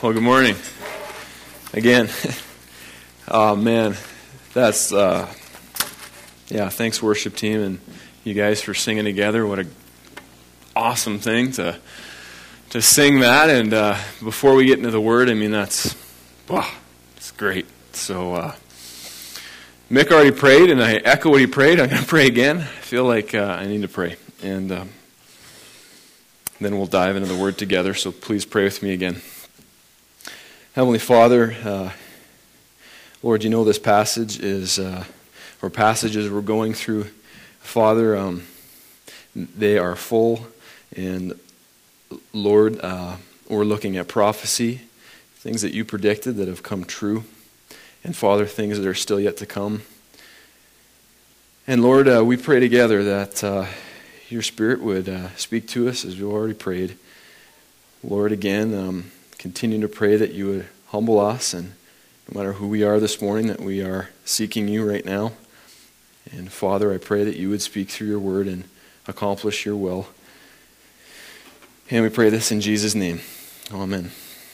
Well, good morning. Again. Oh, man. That's, thanks worship team and you guys for singing together. What a awesome thing to sing that. And before we get into the Word, I mean, it's great. So, Mick already prayed, and I echo what he prayed. I'm going to pray again. I feel like I need to pray. And then we'll dive into the Word together, so please pray with me again. Heavenly Father, Lord, you know this passage is, or passages we're going through, Father, they are full, and Lord, we're looking at prophecy, things that you predicted that have come true, and Father, things that are still yet to come. And Lord, we pray together that your Spirit would speak to us as we already prayed. Lord, again, continue to pray that you would humble us, and no matter who we are this morning, that we are seeking you right now. And Father, I pray that you would speak through your word and accomplish your will. And we pray this in Jesus' name. Amen.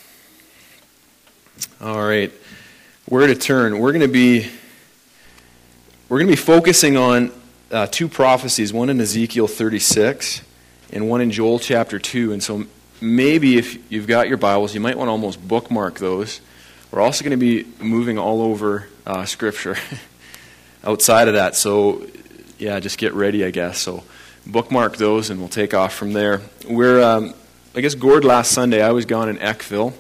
All right. Where to turn? We're going to be focusing on two prophecies, one in Ezekiel 36 and one in Joel chapter 2. And so maybe if you've got your Bibles, you might want to almost bookmark those. We're also going to be moving all over Scripture outside of that. So, just get ready, I guess. So bookmark those and we'll take off from there. I guess Gord last Sunday, I was gone in Eckville.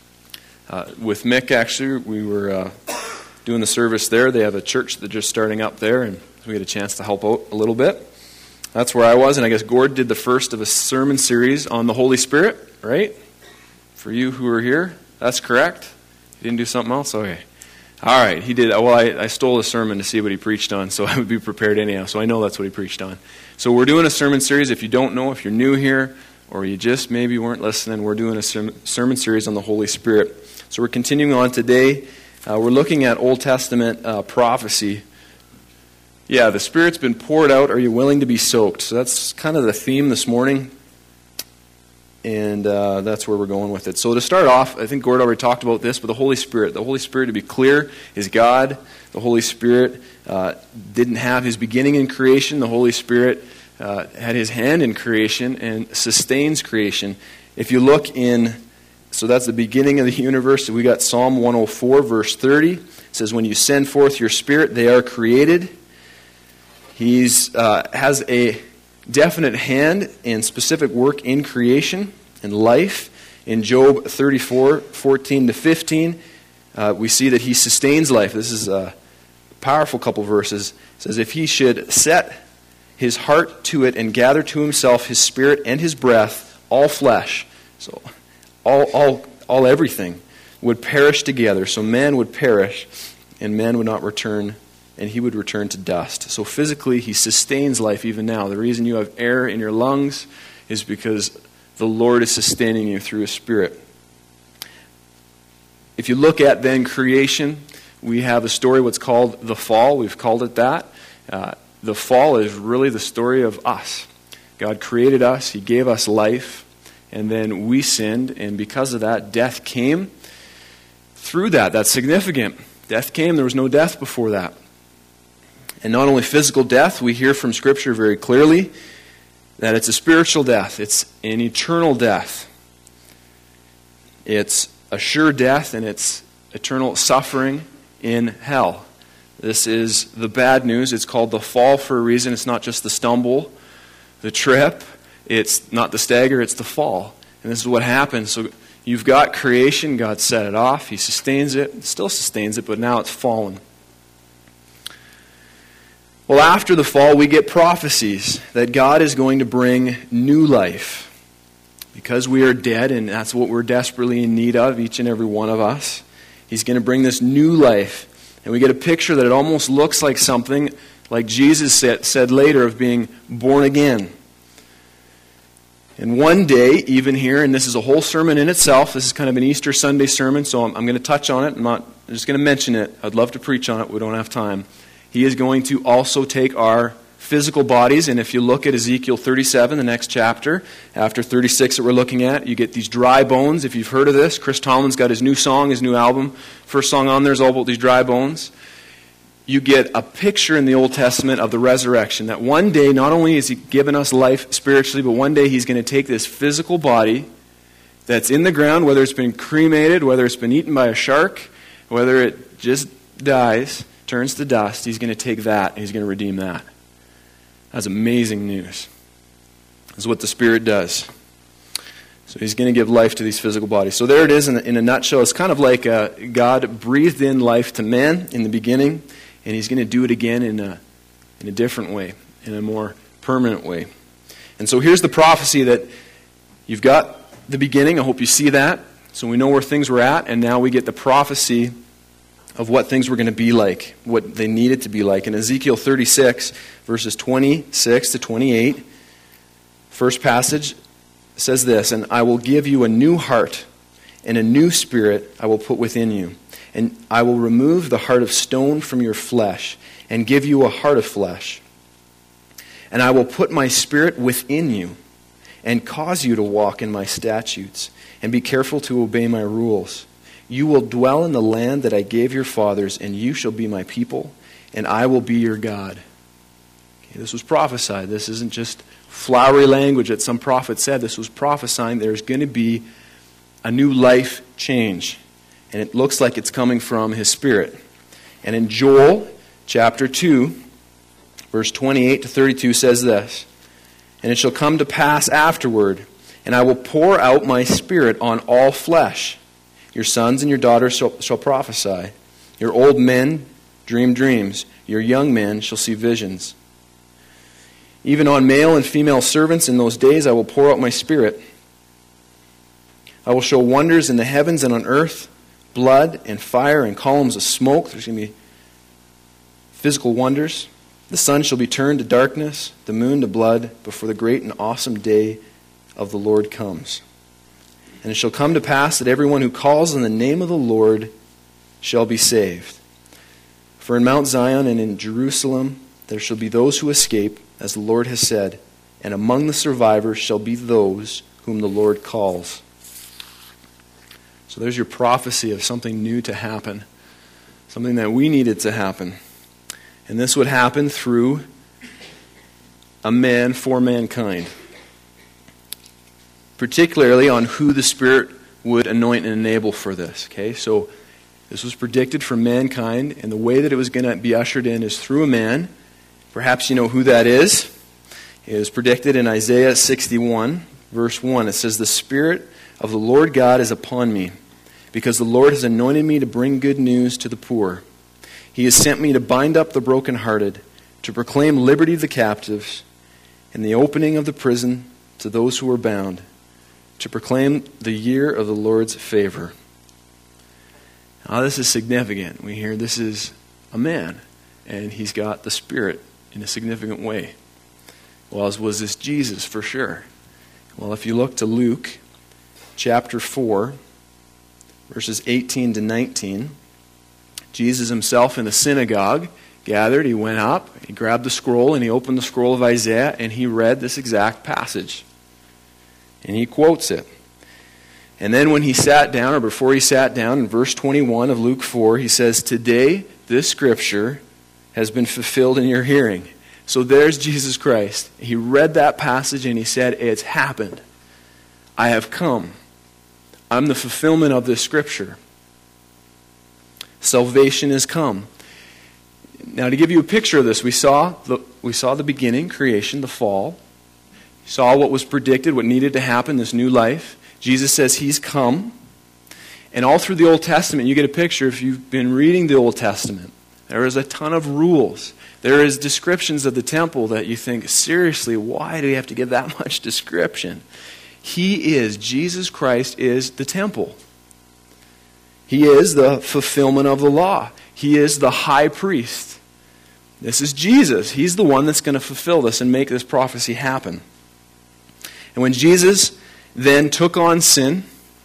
With Mick, actually, we were doing the service there. They have a church that's just starting up there, and we had a chance to help out a little bit. That's where I was, and I guess Gord did the first of a sermon series on the Holy Spirit, right? For you who are here, that's correct. He didn't do something else? Okay. All right, he did. Well, I stole a sermon to see what he preached on, so I would be prepared anyhow, so I know that's what he preached on. So we're doing a sermon series. If you don't know, if you're new here, or you just maybe weren't listening, we're doing a sermon series on the Holy Spirit. So we're continuing on today. We're looking at Old Testament prophecy. Yeah, the Spirit's been poured out. Are you willing to be soaked? So that's kind of the theme this morning. And that's where we're going with it. So to start off, I think Gord already talked about this, but the Holy Spirit. The Holy Spirit, to be clear, is God. The Holy Spirit didn't have his beginning in creation. The Holy Spirit had his hand in creation and sustains creation. If you look so that's the beginning of the universe. We got Psalm 104, verse 30. It says, when you send forth your Spirit, they are created. He has a definite hand and specific work in creation and life. In Job 34, 14 to 15, we see that he sustains life. This is a powerful couple verses. It says, if he should set his heart to it and gather to himself his spirit and his breath, all flesh, so all everything would perish together. So man would perish, and man would not return, and he would return to dust. So physically, he sustains life even now. The reason you have air in your lungs is because the Lord is sustaining you through his Spirit. If you look at then creation, we have a story what's called the fall. We've called it that. The fall is really the story of us. God created us. He gave us life. And then we sinned. And because of that, death came. Through that, that's significant. Death came. There was no death before that. And not only physical death, we hear from Scripture very clearly that it's a spiritual death. It's an eternal death. It's a sure death, and it's eternal suffering in hell. This is the bad news. It's called the fall for a reason. It's not just the stumble, the trip. It's not the stagger, it's the fall. And this is what happens. So you've got creation. God set it off. He sustains it. Still sustains it, but now it's fallen. Well, after the fall, we get prophecies that God is going to bring new life. Because we are dead, and that's what we're desperately in need of, each and every one of us. He's going to bring this new life. And we get a picture that it almost looks like something like Jesus said later of being born again. And one day, even here, and this is a whole sermon in itself, this is kind of an Easter Sunday sermon, so I'm going to touch on it. I'm just going to mention it. I'd love to preach on it. We don't have time. He is going to also take our physical bodies. And if you look at Ezekiel 37, the next chapter, after 36 that we're looking at, you get these dry bones. If you've heard of this, Chris Tomlin's got his new song, his new album. First song on there is all about these dry bones. You get a picture in the Old Testament of the resurrection, that one day, not only is he given us life spiritually, but one day he's going to take this physical body that's in the ground, whether it's been cremated, whether it's been eaten by a shark, whether it just dies, turns to dust, he's going to take that and he's going to redeem that. That's amazing news. That's what the Spirit does. So he's going to give life to these physical bodies. So there it is in a nutshell. It's kind of like God breathed in life to man in the beginning, and he's going to do it again in a different way, in a more permanent way. And so here's the prophecy that you've got the beginning. I hope you see that. So we know where things were at, and now we get the prophecy of what things were going to be like, what they needed to be like. In Ezekiel 36, verses 26 to 28, first passage says this, "And I will give you a new heart, and a new spirit I will put within you. And I will remove the heart of stone from your flesh, and give you a heart of flesh. And I will put my spirit within you, and cause you to walk in my statutes, and be careful to obey my rules. You will dwell in the land that I gave your fathers, and you shall be my people, and I will be your God." Okay, this was prophesied. This isn't just flowery language that some prophet said. This was prophesying there's going to be a new life change. And it looks like it's coming from his Spirit. And in Joel chapter 2, verse 28 to 32 says this, "And it shall come to pass afterward, and I will pour out my Spirit on all flesh. Your sons and your daughters shall prophesy. Your old men dream dreams. Your young men shall see visions. Even on male and female servants in those days I will pour out my Spirit. I will show wonders in the heavens and on earth, blood and fire and columns of smoke." There's going to be physical wonders. "The sun shall be turned to darkness, the moon to blood, before the great and awesome day of the Lord comes. And it shall come to pass that everyone who calls on the name of the Lord shall be saved. For in Mount Zion and in Jerusalem there shall be those who escape, as the Lord has said, and among the survivors shall be those whom the Lord calls." So there's your prophecy of something new to happen, something that we needed to happen. And this would happen through a man for mankind, particularly on who the Spirit would anoint and enable for this. Okay, so this was predicted for mankind, and the way that it was going to be ushered in is through a man. Perhaps you know who that is. It is predicted in Isaiah 61, verse 1. It says, "The Spirit of the Lord God is upon me, because the Lord has anointed me to bring good news to the poor. He has sent me to bind up the brokenhearted, to proclaim liberty to the captives, and the opening of the prison to those who are bound, to proclaim the year of the Lord's favor." Now this is significant. We hear this is a man, and he's got the Spirit in a significant way. Well, was this Jesus for sure? Well, if you look to Luke chapter 4, verses 18 to 19, Jesus himself in the synagogue gathered. He went up, he grabbed the scroll, and he opened the scroll of Isaiah, and he read this exact passage. And he quotes it. And then when he sat down, or before he sat down, in verse 21 of Luke 4, he says, "Today this scripture has been fulfilled in your hearing." So there's Jesus Christ. He read that passage and he said, "It's happened. I have come. I'm the fulfillment of this scripture. Salvation has come." Now to give you a picture of this, we saw the beginning, creation, the fall. We saw what was predicted, what needed to happen, this new life. Jesus says he's come. And all through the Old Testament, you get a picture, if you've been reading the Old Testament, there is a ton of rules. There is descriptions of the temple that you think, seriously, why do we have to give that much description? Jesus Christ is the temple. He is the fulfillment of the law. He is the high priest. This is Jesus. He's the one that's going to fulfill this and make this prophecy happen. And when Jesus then took on sin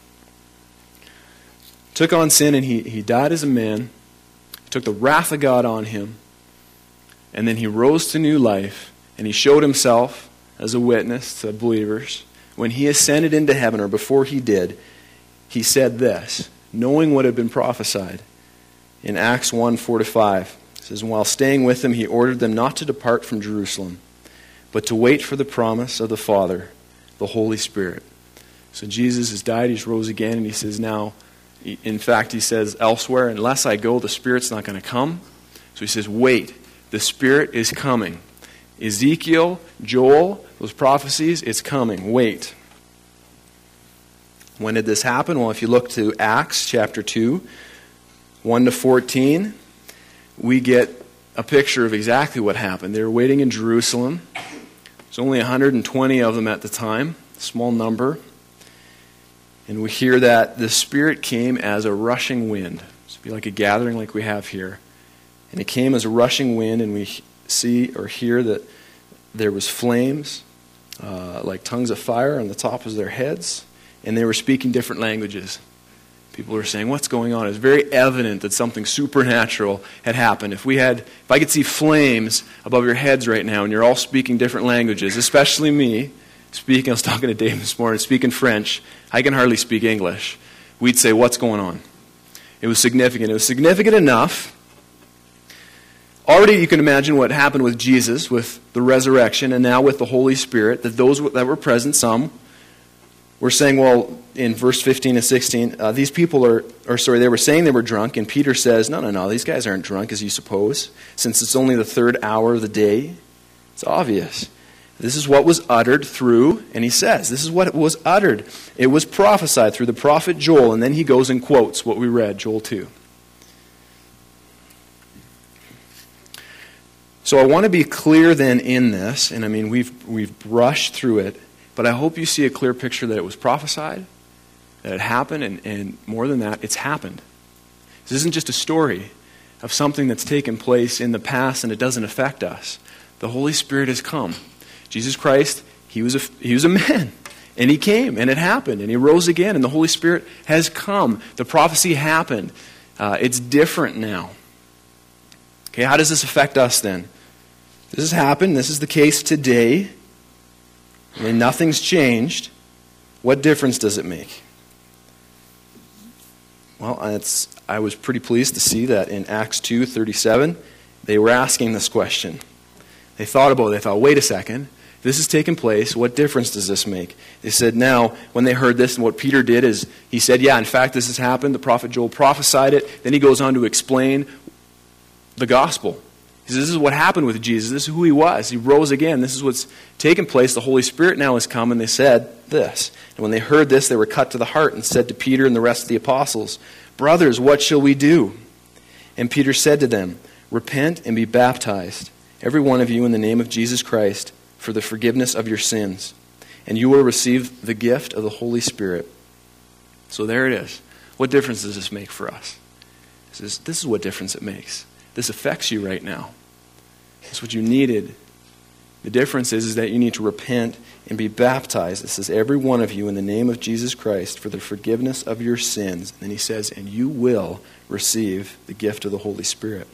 and he died as a man, took the wrath of God on him, and then he rose to new life, and he showed himself as a witness to believers. When he ascended into heaven, or before he did, he said this, knowing what had been prophesied. In Acts 1:4-5, it says, "And while staying with them, he ordered them not to depart from Jerusalem, but to wait for the promise of the Father, the Holy Spirit." So Jesus has died, he's rose again, and he says now, in fact, he says elsewhere, unless I go, the Spirit's not going to come. So he says, wait, the Spirit is coming. Ezekiel, Joel, those prophecies, it's coming. Wait. When did this happen? Well, if you look to Acts chapter 2, 1-14, we get a picture of exactly what happened. They were waiting in Jerusalem. There's only 120 of them at the time, a small number. And we hear that the Spirit came as a rushing wind. So it'd be like a gathering like we have here. And it came as a rushing wind, and we see or hear that there was flames, like tongues of fire on the top of their heads, and they were speaking different languages. People were saying, what's going on? It was very evident that something supernatural had happened. If I could see flames above your heads right now, and you're all speaking different languages, especially me, I was talking to Dave this morning, speaking French, I can hardly speak English. We'd say, what's going on? It was significant. It was significant enough. Already you can imagine what happened with Jesus, with the resurrection, and now with the Holy Spirit, that those that were present, some, were saying, well, in verse 15 and 16, these people they were saying they were drunk, and Peter says, no, these guys aren't drunk as you suppose, since it's only the third hour of the day. It's obvious. This is what was uttered through, and he says, this is what was uttered. It was prophesied through the prophet Joel, and then he goes and quotes what we read, Joel 2. So I want to be clear then in this, and I mean we've brushed through it, but I hope you see a clear picture that it was prophesied, that it happened, and more than that, it's happened. This isn't just a story of something that's taken place in the past and it doesn't affect us. The Holy Spirit has come. Jesus Christ, he was a man, and he came, and it happened, and he rose again, and the Holy Spirit has come. The prophecy happened. It's different now. Okay, how does this affect us then? This has happened. This is the case today. I mean, nothing's changed. What difference does it make? Well, I was pretty pleased to see that in Acts 2:37, they were asking this question. They thought about it. They thought, wait a second. This has taken place. What difference does this make? They said, now, when they heard this, and what Peter did is, he said, yeah, in fact, this has happened. The prophet Joel prophesied it. Then he goes on to explain the gospel. He says, this is what happened with Jesus. This is who he was. He rose again. This is what's taken place. The Holy Spirit now has come, and they said this. And when they heard this, they were cut to the heart and said to Peter and the rest of the apostles, brothers, what shall we do? And Peter said to them, repent and be baptized, every one of you, in the name of Jesus Christ, for the forgiveness of your sins, and you will receive the gift of the Holy Spirit. So there it is. What difference does this make for us? This is what difference it makes. This affects you right now. It's what you needed. The difference is that you need to repent and be baptized. It says, every one of you in the name of Jesus Christ for the forgiveness of your sins. And then he says, and you will receive the gift of the Holy Spirit.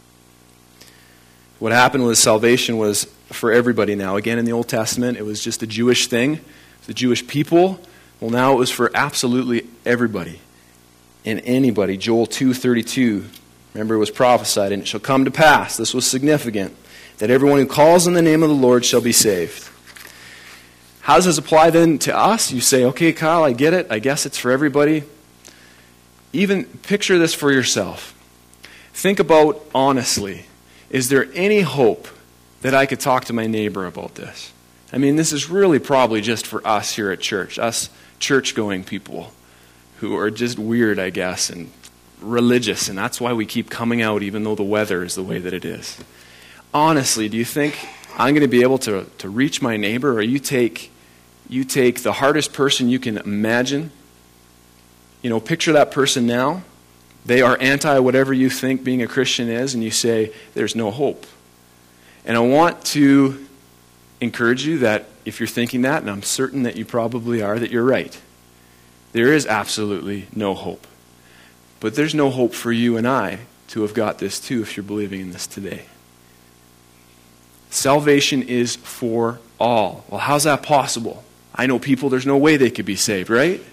What happened with salvation was for everybody now. Again, in the Old Testament, it was just a Jewish thing, the Jewish people. Well, now it was for absolutely everybody and anybody. Joel 2:32. Remember, it was prophesied, and it shall come to pass, this was significant, that everyone who calls on the name of the Lord shall be saved. How does this apply then to us? You say, okay, Kyle, I get it. I guess it's for everybody. Even picture this for yourself. Think about, honestly, is there any hope that I could talk to my neighbor about this? I mean, this is really probably just for us here at church, us church-going people who are just weird, I guess, and religious, and that's why we keep coming out even though the weather is the way that it is. Honestly, do you think I'm going to be able to reach my neighbor, or you take the hardest person you can imagine, picture that person now, they are anti whatever you think being a Christian is, and you say, there's no hope. And I want to encourage you that if you're thinking that, and I'm certain that you probably are, that you're right. There is absolutely no hope. But there's no hope for you and I to have got this too if you're believing in this today. Salvation is for all. Well, how's that possible? I know people, there's no way they could be saved, right?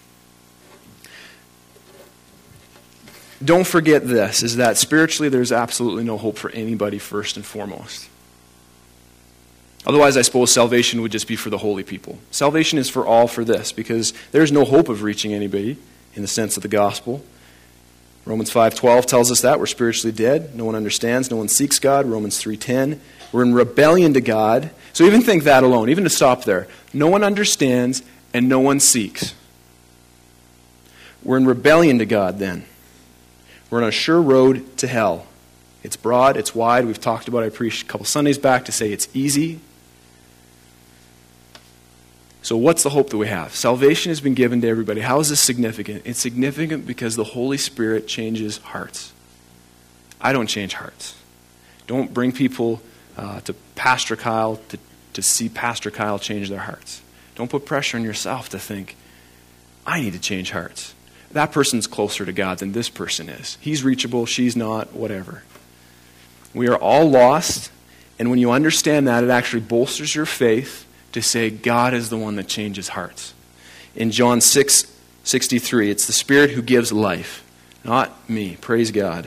Don't forget this, is that spiritually there's absolutely no hope for anybody first and foremost. Otherwise, I suppose salvation would just be for the holy people. Salvation is for all for this, because there's no hope of reaching anybody in the sense of the gospel. Romans 5:12 tells us that. We're spiritually dead. No one understands. No one seeks God. Romans 3:10. We're in rebellion to God. So even think that alone, even to stop there. No one understands and no one seeks. We're in rebellion to God then. We're on a sure road to hell. It's broad, it's wide. We've talked about it. I preached a couple Sundays back to say it's easy. So what's the hope that we have? Salvation has been given to everybody. How is this significant? It's significant because the Holy Spirit changes hearts. I don't change hearts. Don't bring people to Pastor Kyle to see Pastor Kyle change their hearts. Don't put pressure on yourself to think, I need to change hearts. That person's closer to God than this person is. He's reachable, she's not, whatever. We are all lost, and when you understand that, it actually bolsters your faith to say God is the one that changes hearts. In John 6:63, it's the Spirit who gives life, not me. Praise God.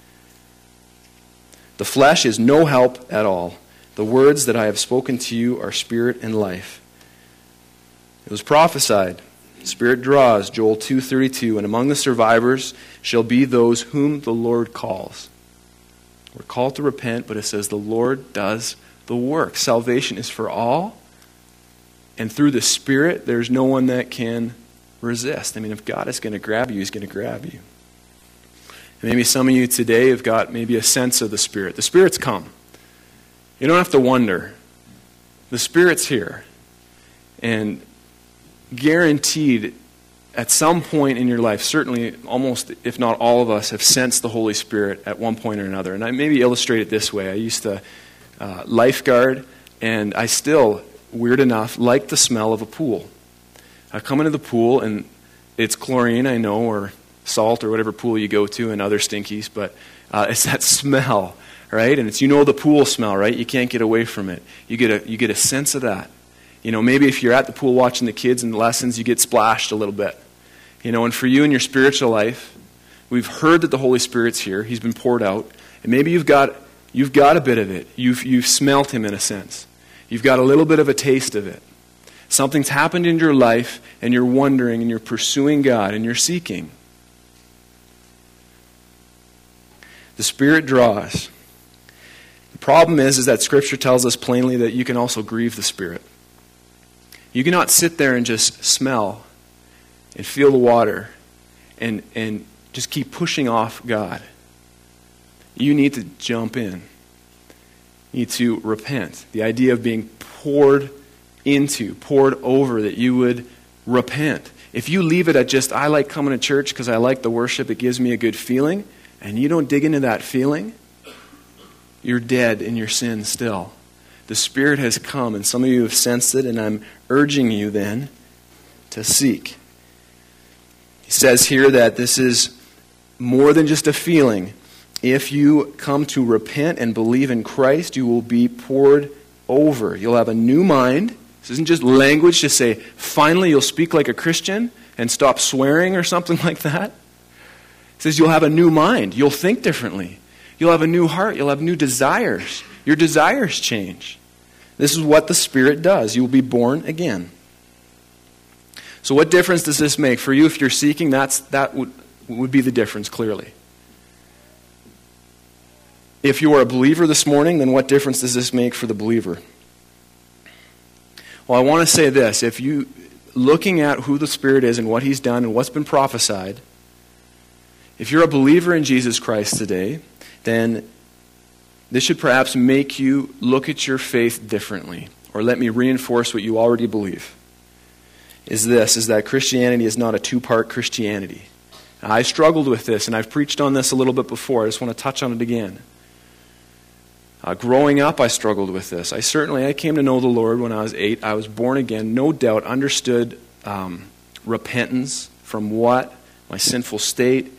The flesh is no help at all. The words that I have spoken to you are spirit and life. It was prophesied. Spirit draws, Joel 2:32, and among the survivors shall be those whom the Lord calls. We're called to repent, but it says the Lord does the work. Salvation is for all, and through the Spirit, there's no one that can resist. I mean, if God is going to grab you, He's going to grab you. And maybe some of you today have got maybe a sense of the Spirit. The Spirit's come. You don't have to wonder. The Spirit's here. And guaranteed, at some point in your life, certainly almost, if not all of us, have sensed the Holy Spirit at one point or another. And I maybe illustrate it this way. I used to lifeguard, and I still, weird enough, like the smell of a pool. I come into the pool, and it's chlorine, I know, or salt, or whatever pool you go to, and other stinkies, but it's that smell, right? And it's, you know, the pool smell, right? You can't get away from it. You get a sense of that. You know, maybe if you're at the pool watching the kids in the lessons, you get splashed a little bit. You know, and for you in your spiritual life, we've heard that the Holy Spirit's here. He's been poured out. And maybe you've got a bit of it. You've smelt Him in a sense. You've got a little bit of a taste of it. Something's happened in your life, and you're wondering, and you're pursuing God, and you're seeking. The Spirit draws. The problem is that Scripture tells us plainly that you can also grieve the Spirit. You cannot sit there and just smell and feel the water and just keep pushing off God. You need to jump in. You need to repent. The idea of being poured over, that you would repent. If you leave it at just, I like coming to church because I like the worship, it gives me a good feeling, and you don't dig into that feeling, you're dead in your sin still. The Spirit has come, and some of you have sensed it, and I'm urging you then to seek. He says here that this is more than just a feeling. If you come to repent and believe in Christ, you will be poured over. You'll have a new mind. This isn't just language to say, finally you'll speak like a Christian and stop swearing or something like that. It says you'll have a new mind. You'll think differently. You'll have a new heart. You'll have new desires. Your desires change. This is what the Spirit does. You will be born again. So what difference does this make? For you, if you're seeking, that would be the difference, clearly. If you are a believer this morning, then what difference does this make for the believer? Well, I want to say this. If you, looking at who the Spirit is and what He's done and what's been prophesied, if you're a believer in Jesus Christ today, then this should perhaps make you look at your faith differently. Or let me reinforce what you already believe. Is that Christianity is not a two-part Christianity. Now, I struggled with this, and I've preached on this a little bit before. I just want to touch on it again. Growing up, I struggled with this. I came to know the Lord when I was 8. I was born again, no doubt, understood repentance from what? My sinful state.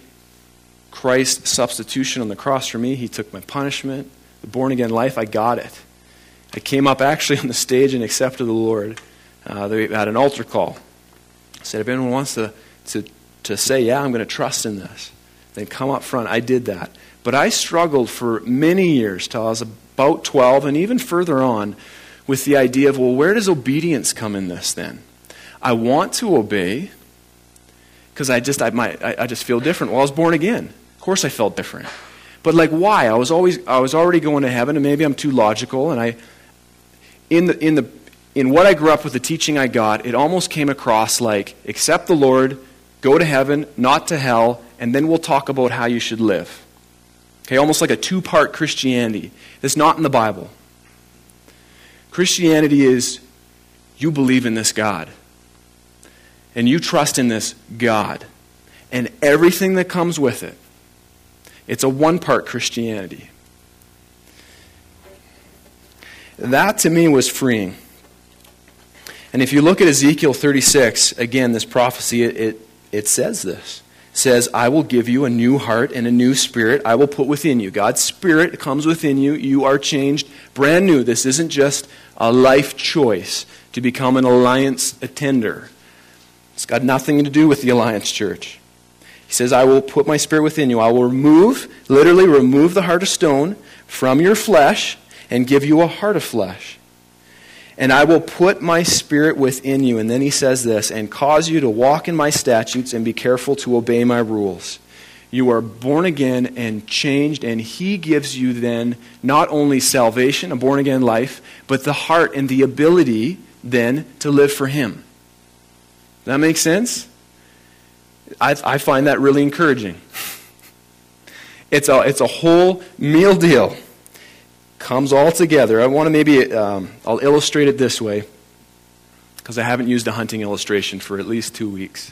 Christ's substitution on the cross for me. He took my punishment. The born-again life, I got it. I came up actually on the stage and accepted the Lord. They had an altar call. I said, if anyone wants to say, yeah, I'm going to trust in this, then come up front. I did that. But I struggled for many years till I was about 12 and even further on with the idea of, well, where does obedience come in this then? I want to obey because I just feel different. Well, I was born again. Of course I felt different. But like, why? I was already going to heaven, and maybe I'm too logical, and in what I grew up with, the teaching I got, it almost came across like, accept the Lord, go to heaven, not to hell, and then we'll talk about how you should live. Okay, almost like a two-part Christianity. That's not in the Bible. Christianity is, you believe in this God. And you trust in this God. And everything that comes with it. It's a one-part Christianity. That to me was freeing. And if you look at Ezekiel 36, again, this prophecy, it says this. It says, I will give you a new heart and a new spirit I will put within you. God's Spirit comes within you. You are changed. Brand new. This isn't just a life choice to become an Alliance attender. It's got nothing to do with the Alliance Church. He says, I will put my Spirit within you. I will literally remove the heart of stone from your flesh and give you a heart of flesh. And I will put my Spirit within you. And then he says this, and cause you to walk in my statutes and be careful to obey my rules. You are born again and changed, and he gives you then not only salvation, a born-again life, but the heart and the ability then to live for him. Does that make sense? I find that really encouraging. It's a whole meal deal. Comes all together. I want to maybe, I'll illustrate it this way, because I haven't used a hunting illustration for at least 2 weeks.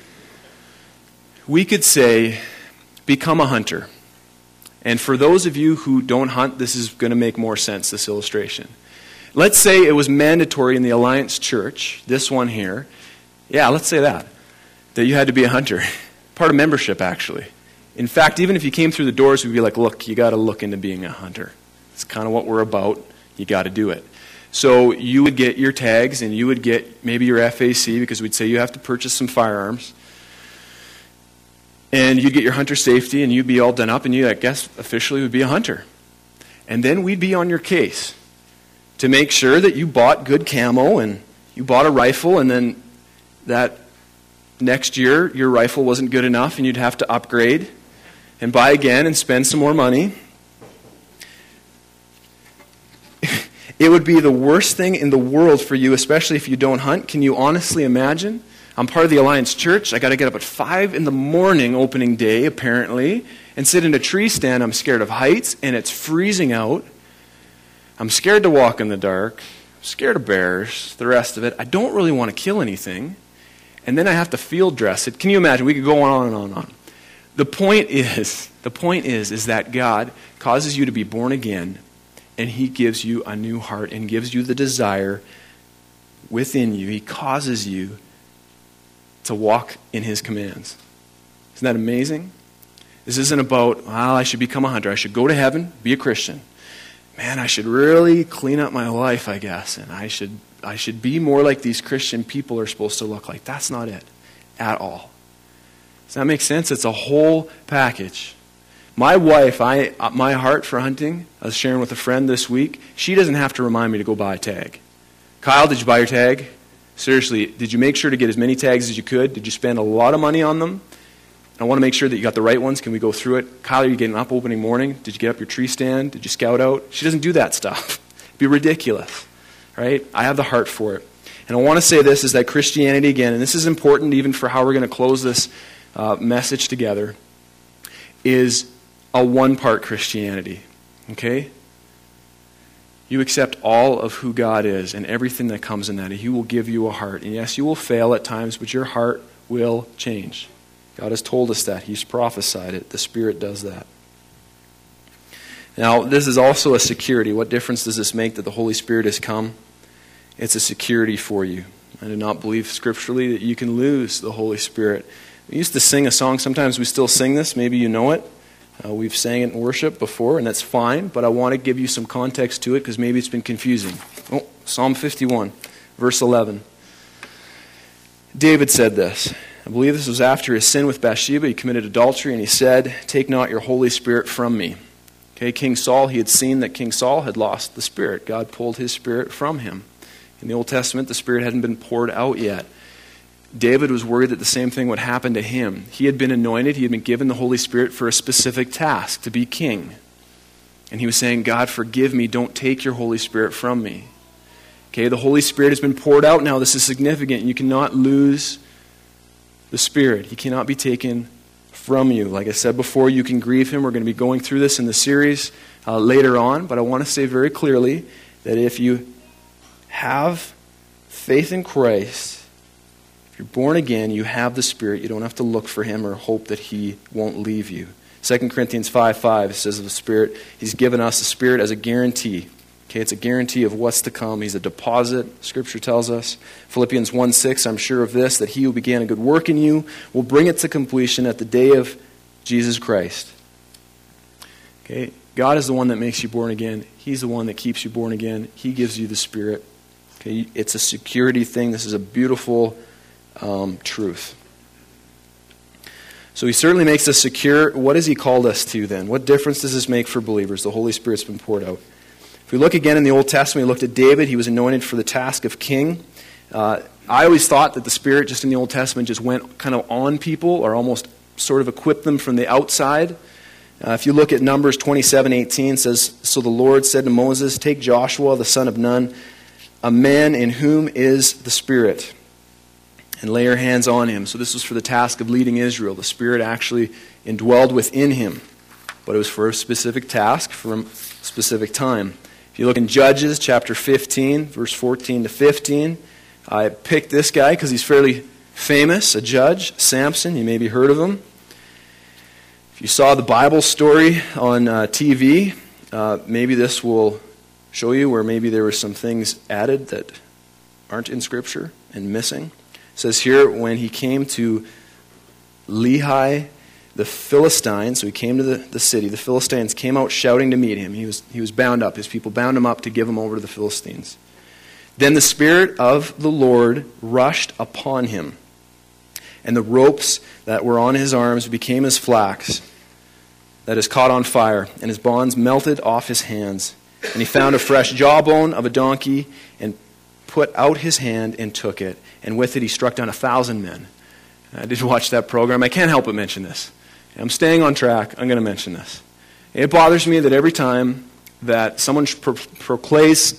We could say, become a hunter. And for those of you who don't hunt, this is going to make more sense, this illustration. Let's say it was mandatory in the Alliance Church, this one here. Yeah, let's say that you had to be a hunter. Part of membership, actually. In fact, even if you came through the doors, we'd be like, look, you got to look into being a hunter. It's kind of what we're about. You got to do it. So you would get your tags, and you would get maybe your FAC, because we'd say you have to purchase some firearms. And you'd get your hunter safety, and you'd be all done up, and you, I guess, officially would be a hunter. And then we'd be on your case to make sure that you bought good camo, and you bought a rifle, and then that next year your rifle wasn't good enough, and you'd have to upgrade and buy again and spend some more money. It would be the worst thing in the world for you, especially if you don't hunt. Can you honestly imagine? I'm part of the Alliance Church. I got to get up at 5 in the morning opening day, apparently, and sit in a tree stand. I'm scared of heights, and it's freezing out. I'm scared to walk in the dark. I'm scared of bears, the rest of it. I don't really want to kill anything. And then I have to field dress it. Can you imagine? We could go on and on and on. The point is that God causes you to be born again, and he gives you a new heart and gives you the desire within you. He causes you to walk in his commands. Isn't that amazing? This isn't about, well, I should become a hunter. I should go to heaven, be a Christian. Man, I should really clean up my life, I guess, and I should be more like these Christian people are supposed to look like. That's not it at all. Does that make sense? It's a whole package. My wife, my heart for hunting, I was sharing with a friend this week, she doesn't have to remind me to go buy a tag. Kyle, did you buy your tag? Seriously, did you make sure to get as many tags as you could? Did you spend a lot of money on them? I want to make sure that you got the right ones. Can we go through it? Kyle, are you getting up opening morning? Did you get up your tree stand? Did you scout out? She doesn't do that stuff. It'd be ridiculous, right? I have the heart for it. And I want to say this, is that Christianity, again, and this is important even for how we're going to close this message together, is a one-part Christianity, okay? You accept all of who God is and everything that comes in that. He will give you a heart. And yes, you will fail at times, but your heart will change. God has told us that. He's prophesied it. The Spirit does that. Now, this is also a security. What difference does this make that the Holy Spirit has come? It's a security for you. I do not believe scripturally that you can lose the Holy Spirit. We used to sing a song. Sometimes we still sing this. Maybe you know it. We've sang it in worship before, and that's fine, but I want to give you some context to it because maybe it's been confusing. Psalm 51, verse 11. David said this. I believe this was after his sin with Bathsheba. He committed adultery, and he said, "Take not your Holy Spirit from me." Okay, King Saul, he had seen that King Saul had lost the Spirit. God pulled his Spirit from him. In the Old Testament, the Spirit hadn't been poured out yet. David was worried that the same thing would happen to him. He had been anointed, he had been given the Holy Spirit for a specific task, to be king. And he was saying, "God, forgive me, don't take your Holy Spirit from me." Okay, the Holy Spirit has been poured out now. This is significant. You cannot lose the Spirit. He cannot be taken from you. Like I said before, you can grieve him. We're going to be going through this in the series later on, but I want to say very clearly that if you have faith in Christ, if you're born again, you have the Spirit. You don't have to look for him or hope that he won't leave you. 2 Corinthians 5:5 says of the Spirit, he's given us the Spirit as a guarantee. Okay, it's a guarantee of what's to come. He's a deposit, Scripture tells us. Philippians 1:6, I'm sure of this, that he who began a good work in you will bring it to completion at the day of Jesus Christ. Okay, God is the one that makes you born again. He's the one that keeps you born again. He gives you the Spirit. Okay, it's a security thing. This is a beautiful truth. So he certainly makes us secure. What has he called us to then? What difference does this make for believers? The Holy Spirit's been poured out. If we look again in the Old Testament, we looked at David. He was anointed for the task of king. I always thought that the Spirit just in the Old Testament just went kind of on people or almost sort of equipped them from the outside. If you look at Numbers 27:18, it says, "So the Lord said to Moses, take Joshua, the son of Nun, a man in whom is the Spirit, and lay your hands on him." So this was for the task of leading Israel. The Spirit actually indwelled within him, but it was for a specific task, for a specific time. If you look in Judges chapter 15, verse 14 to 15, I picked this guy because he's fairly famous, a judge, Samson. You maybe heard of him. If you saw the Bible story on TV, maybe this will show you where maybe there were some things added that aren't in Scripture and missing. It says here, when he came to Lehi, the Philistines, so he came to the city, the Philistines came out shouting to meet him. He was bound up. His people bound him up to give him over to the Philistines. Then the Spirit of the Lord rushed upon him, and the ropes that were on his arms became as flax that is caught on fire, and his bonds melted off his hands. And he found a fresh jawbone of a donkey, and put out his hand and took it, and with it he struck down 1,000 men. I did watch that program. I can't help but mention this. I'm staying on track. I'm going to mention this. It bothers me that every time that someone portrays,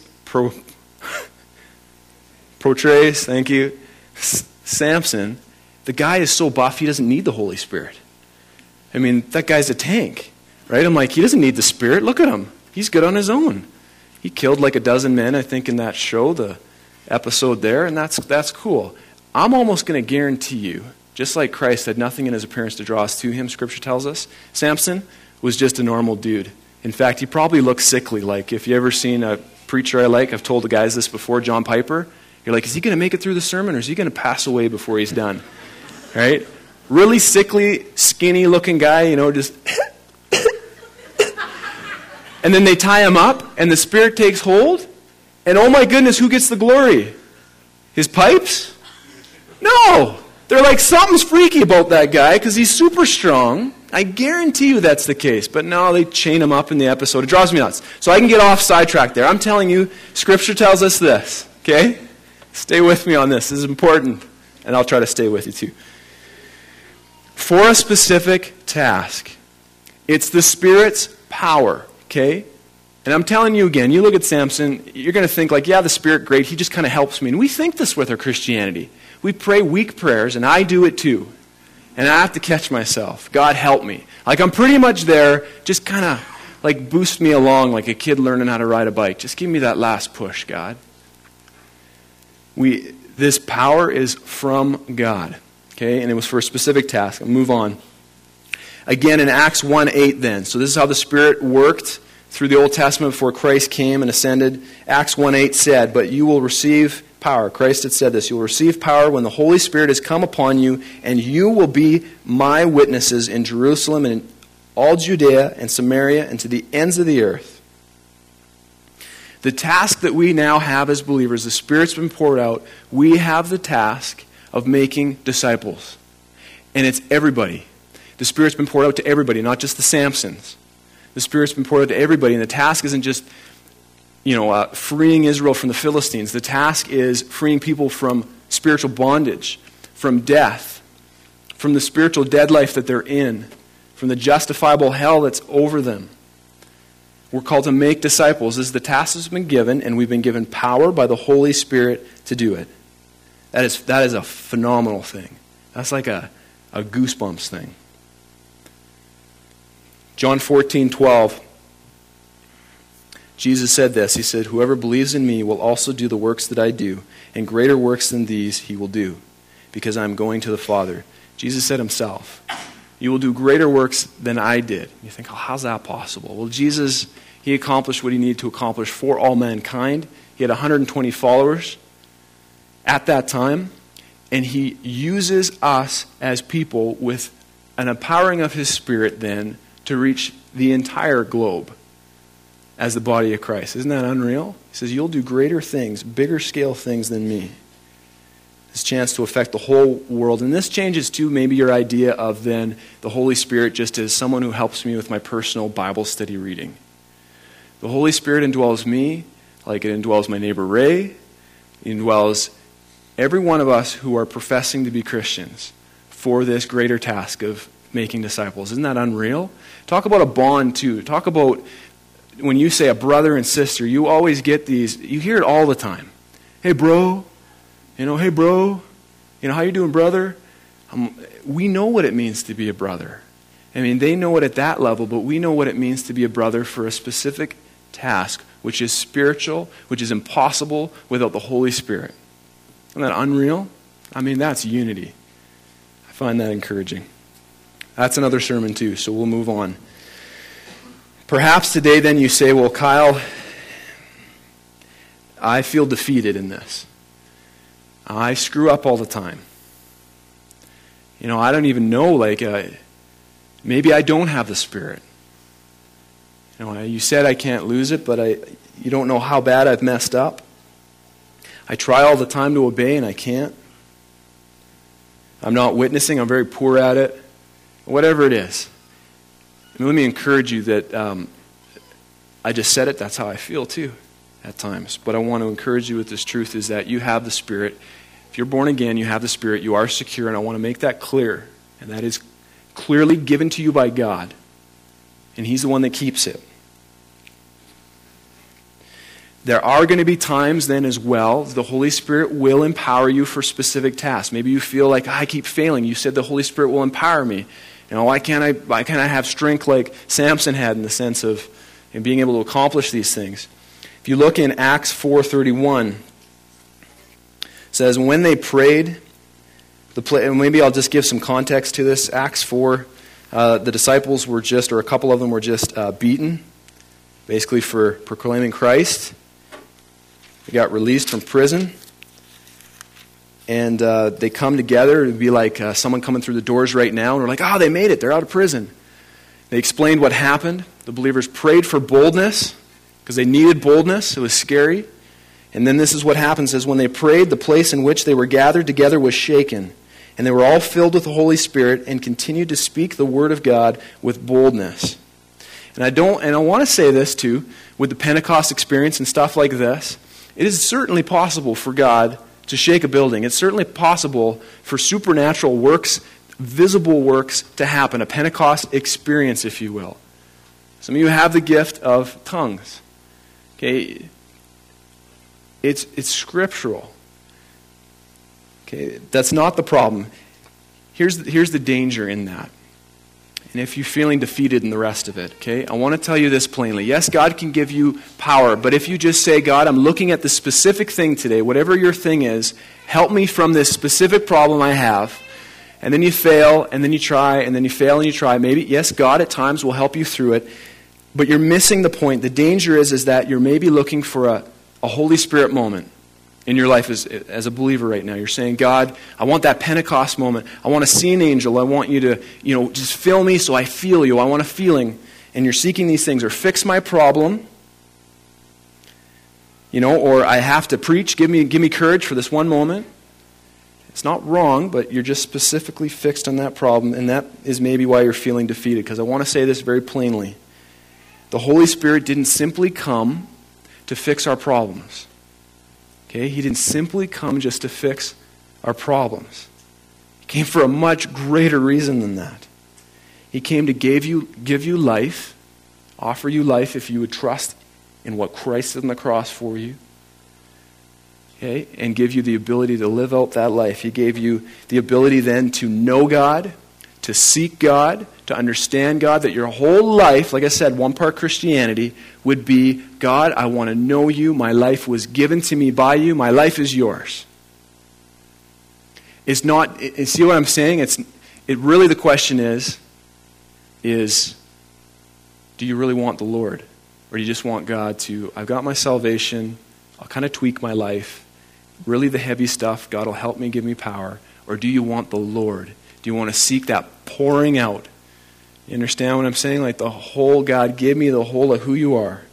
thank you, Samson, the guy is so buff he doesn't need the Holy Spirit. I mean, that guy's a tank, right? I'm like, he doesn't need the Spirit. Look at him. He's good on his own. He killed like 12 men, I think, in that show, the episode there, and that's cool. I'm almost going to guarantee you, just like Christ had nothing in his appearance to draw us to him, Scripture tells us, Samson was just a normal dude. In fact, he probably looked sickly. Like, if you ever seen a preacher I like, I've told the guys this before, John Piper, you're like, is he going to make it through the sermon, or is he going to pass away before he's done? Right? Really sickly, skinny-looking guy, just... And then they tie him up, and the Spirit takes hold, and oh my goodness, who gets the glory? His pipes? No! They're like, something's freaky about that guy, because he's super strong. I guarantee you that's the case. But no, they chain him up in the episode. It drives me nuts. So I can get off sidetrack there. I'm telling you, Scripture tells us this, okay? Stay with me on this. This is important, and I'll try to stay with you too. For a specific task, it's the Spirit's power. Okay? And I'm telling you again, you look at Samson, you're going to think like, yeah, the Spirit, great, he just kind of helps me. And we think this with our Christianity. We pray weak prayers, and I do it too. And I have to catch myself. God, help me. Like, I'm pretty much there, just kind of like boost me along like a kid learning how to ride a bike. Just give me that last push, God. This power is from God. Okay? And it was for a specific task. I'll move on. Again, in Acts 1:8 then. So this is how the Spirit worked through the Old Testament before Christ came and ascended. Acts 1:8 said, but you will receive power. Christ had said this. You will receive power when the Holy Spirit has come upon you, and you will be my witnesses in Jerusalem and in all Judea and Samaria and to the ends of the earth. The task that we now have as believers, the Spirit's been poured out, we have the task of making disciples. And it's everybody. The Spirit's been poured out to everybody, not just the Samsons. The Spirit's been poured out to everybody, and the task isn't just freeing Israel from the Philistines. The task is freeing people from spiritual bondage, from death, from the spiritual dead life that they're in, from the justifiable hell that's over them. We're called to make disciples. This is the task that's been given, and we've been given power by the Holy Spirit to do it. That is a phenomenal thing. That's like a goosebumps thing. John 14:12. Jesus said this. He said, "Whoever believes in me will also do the works that I do, and greater works than these he will do, because I am going to the Father." Jesus said himself, "You will do greater works than I did." You think, oh, how's that possible? Well, Jesus, he accomplished what he needed to accomplish for all mankind. He had 120 followers at that time, and he uses us as people with an empowering of his Spirit then to reach the entire globe as the body of Christ. Isn't that unreal? He says, you'll do greater things, bigger scale things than me. This chance to affect the whole world. And this changes too maybe your idea of then the Holy Spirit just as someone who helps me with my personal Bible study reading. The Holy Spirit indwells me like it indwells my neighbor Ray. It indwells every one of us who are professing to be Christians for this greater task of making disciples. Isn't that unreal? Talk about a bond too. Talk about when you say a brother and sister, you always get these, you hear it all the time. Hey bro, hey bro, how you doing brother? We know what it means to be a brother. I mean, they know it at that level, but we know what it means to be a brother for a specific task, which is spiritual, which is impossible without the Holy Spirit. Isn't that unreal? I mean, that's unity. I find that encouraging. That's another sermon too, so we'll move on. Perhaps today then you say, well, Kyle, I feel defeated in this. I screw up all the time. I don't even know, maybe I don't have the Spirit. You said I can't lose it, but you don't know how bad I've messed up. I try all the time to obey and I can't. I'm not witnessing, I'm very poor at it. Whatever it is. Let me encourage you that I just said it, that's how I feel too at times. But I want to encourage you with this truth is that you have the Spirit. If you're born again, you have the Spirit, you are secure, and I want to make that clear. And that is clearly given to you by God. And He's the one that keeps it. There are going to be times then as well, the Holy Spirit will empower you for specific tasks. Maybe you feel like, I keep failing. You said the Holy Spirit will empower me. Why can't I have strength like Samson had in the sense of being able to accomplish these things? If you look in Acts 4:31, it says, when they prayed, and maybe I'll just give some context to this. Acts 4, the disciples were or a couple of them were just beaten, basically for proclaiming Christ. They got released from prison. And they come together. It would be like someone coming through the doors right now. And we're like, they made it. They're out of prison. They explained what happened. The believers prayed for boldness because they needed boldness. It was scary. And then this is what happens. Is when they prayed, the place in which they were gathered together was shaken. And they were all filled with the Holy Spirit and continued to speak the word of God with boldness. And I want to say this too, with the Pentecost experience and stuff like this, it is certainly possible for God to shake a building. It's certainly possible for supernatural works, visible works to happen, a Pentecost experience, if you will. Some of you have the gift of tongues. Okay, it's scriptural. Okay, that's not the problem. Here's the danger in that. And if you're feeling defeated in the rest of it, okay, I want to tell you this plainly. Yes, God can give you power, but if you just say, God, I'm looking at the specific thing today, whatever your thing is, help me from this specific problem I have, and then you fail, and then you try, and then you fail and you try, maybe, yes, God at times will help you through it, but you're missing the point. The danger is that you're maybe looking for a Holy Spirit moment. in your life as a believer right now. You're saying, God, I want that Pentecost moment. I want to see an angel. I want you to, just fill me so I feel you. I want a feeling. And you're seeking these things. Or fix my problem. Or I have to preach. Give me courage for this one moment. It's not wrong, but you're just specifically fixed on that problem. And that is maybe why you're feeling defeated. Because I want to say this very plainly. The Holy Spirit didn't simply come to fix our problems. Okay? He didn't simply come just to fix our problems. He came for a much greater reason than that. He came to give you life, offer you life if you would trust in what Christ did on the cross for you. Okay? And give you the ability to live out that life. He gave you the ability then to know God, to seek God, to understand God, that your whole life, like I said, one part Christianity, would be, God, I want to know you. My life was given to me by you. My life is yours. It's not, see what I'm saying? It really, the question is, do you really want the Lord? Or do you just want God to, I've got my salvation, I'll kind of tweak my life. Really the heavy stuff, God will help me, give me power. Or do you want the Lord? Do you want to seek that pouring out? You understand what I'm saying? Like the whole, God, give me the whole of who you are.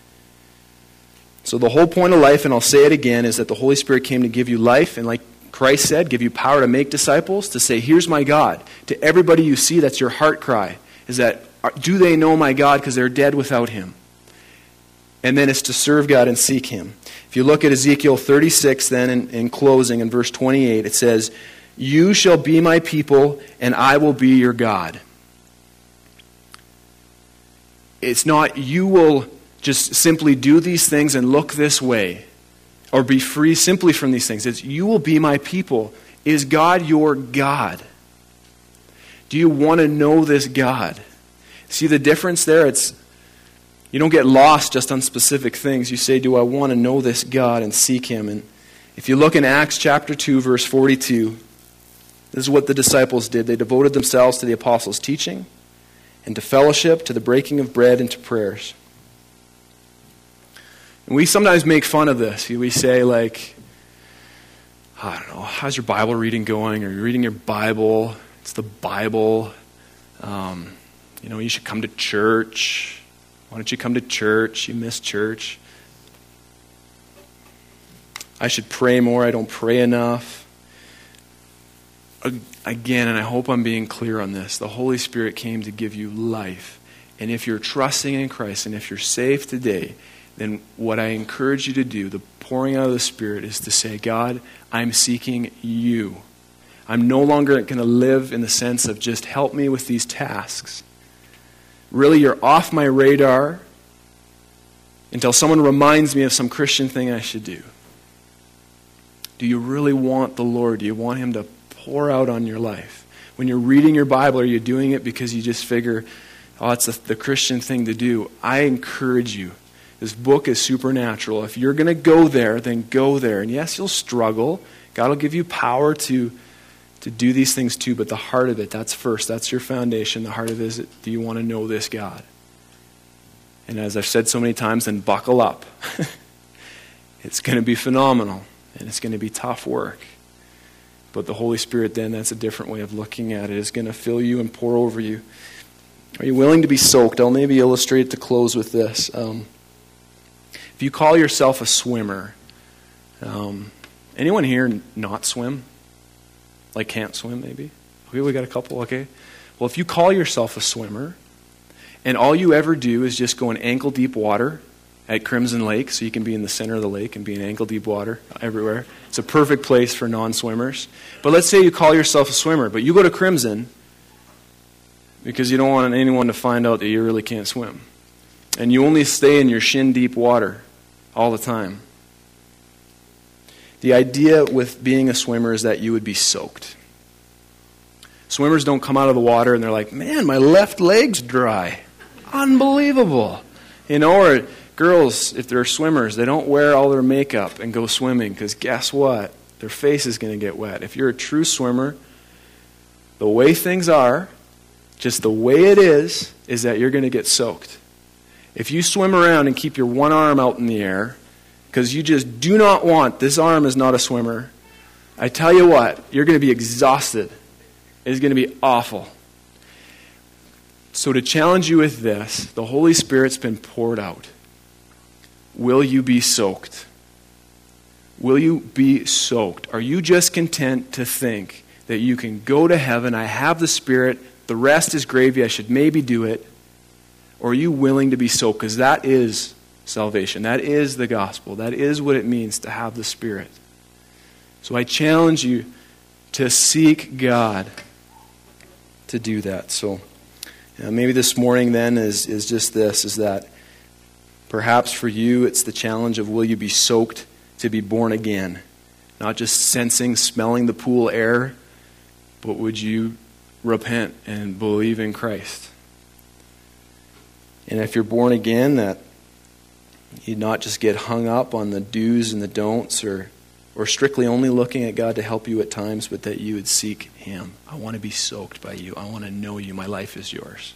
So the whole point of life, and I'll say it again, is that the Holy Spirit came to give you life, and like Christ said, give you power to make disciples, to say, here's my God. To everybody you see, that's your heart cry, is that, do they know my God because they're dead without him? And then it's to serve God and seek him. If you look at Ezekiel 36 then in closing, in verse 28, it says, you shall be my people, and I will be your God. It's not you will just simply do these things and look this way, or be free simply from these things. It's you will be my people. Is God your God? Do you want to know this God? See the difference there? You don't get lost just on specific things. You say, do I want to know this God and seek him? And if you look in Acts chapter 2, verse 42, this is what the disciples did. They devoted themselves to the apostles' teaching and to fellowship, to the breaking of bread, and to prayers. And we sometimes make fun of this. We say, like, I don't know, how's your Bible reading going? Are you reading your Bible? It's the Bible. You should come to church. Why don't you come to church? You miss church. I should pray more. I don't pray enough. Again, and I hope I'm being clear on this, the Holy Spirit came to give you life. And if you're trusting in Christ, and if you're saved today, then what I encourage you to do, the pouring out of the Spirit, is to say, God, I'm seeking you. I'm no longer going to live in the sense of just help me with these tasks. Really, you're off my radar until someone reminds me of some Christian thing I should do. Do you really want the Lord? Do you want him to pour out on your life? When you're reading your Bible, are you doing it because you just figure, it's the Christian thing to do? I encourage you. This book is supernatural. If you're going to go there, then go there. And yes, you'll struggle. God will give you power to do these things too, but the heart of it, that's first. That's your foundation. The heart of it is, do you want to know this God? And as I've said so many times, then buckle up. It's going to be phenomenal, and it's going to be tough work. But the Holy Spirit then, that's a different way of looking at it, is going to fill you and pour over you. Are you willing to be soaked? I'll maybe illustrate it to close with this. If you call yourself a swimmer, anyone here not swim? Like can't swim maybe? Okay, we got a couple, okay. Well, if you call yourself a swimmer, and all you ever do is just go in ankle-deep water at Crimson Lake, so you can be in the center of the lake and be in ankle-deep water everywhere. It's a perfect place for non-swimmers. But let's say you call yourself a swimmer, but you go to Crimson because you don't want anyone to find out that you really can't swim. And you only stay in your shin-deep water all the time. The idea with being a swimmer is that you would be soaked. Swimmers don't come out of the water and they're like, man, my left leg's dry. Unbelievable. Or girls, if they're swimmers, they don't wear all their makeup and go swimming because guess what? Their face is going to get wet. If you're a true swimmer, the way things are, just the way it is that you're going to get soaked. If you swim around and keep your one arm out in the air because you just do not want, this arm is not a swimmer. I tell you what, you're going to be exhausted. It's going to be awful. So to challenge you with this, the Holy Spirit's been poured out. Will you be soaked? Will you be soaked? Are you just content to think that you can go to heaven, I have the Spirit, the rest is gravy, I should maybe do it? Or are you willing to be soaked? Because that is salvation. That is the gospel. That is what it means to have the Spirit. So I challenge you to seek God to do that. So maybe this morning then is just this, is that perhaps for you it's the challenge of will you be soaked to be born again? Not just sensing, smelling the pool air, but would you repent and believe in Christ? And if you're born again, that you'd not just get hung up on the do's and the don'ts or strictly only looking at God to help you at times, but that you would seek Him. I want to be soaked by you. I want to know you. My life is yours.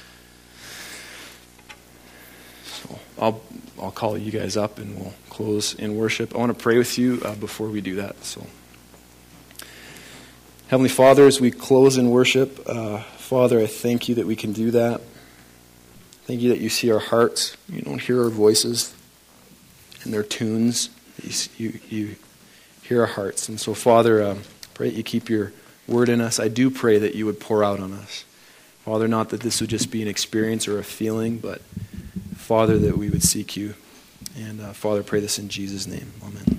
So I'll call you guys up and we'll close in worship. I want to pray with you before we do that. So, Heavenly Father, as we close in worship, Father, I thank you that we can do that. Thank you that you see our hearts. You don't hear our voices and their tunes. You hear our hearts. And so, Father, pray that you keep your word in us. I do pray that you would pour out on us. Father, not that this would just be an experience or a feeling, but, Father, that we would seek you. And, Father, pray this in Jesus' name. Amen.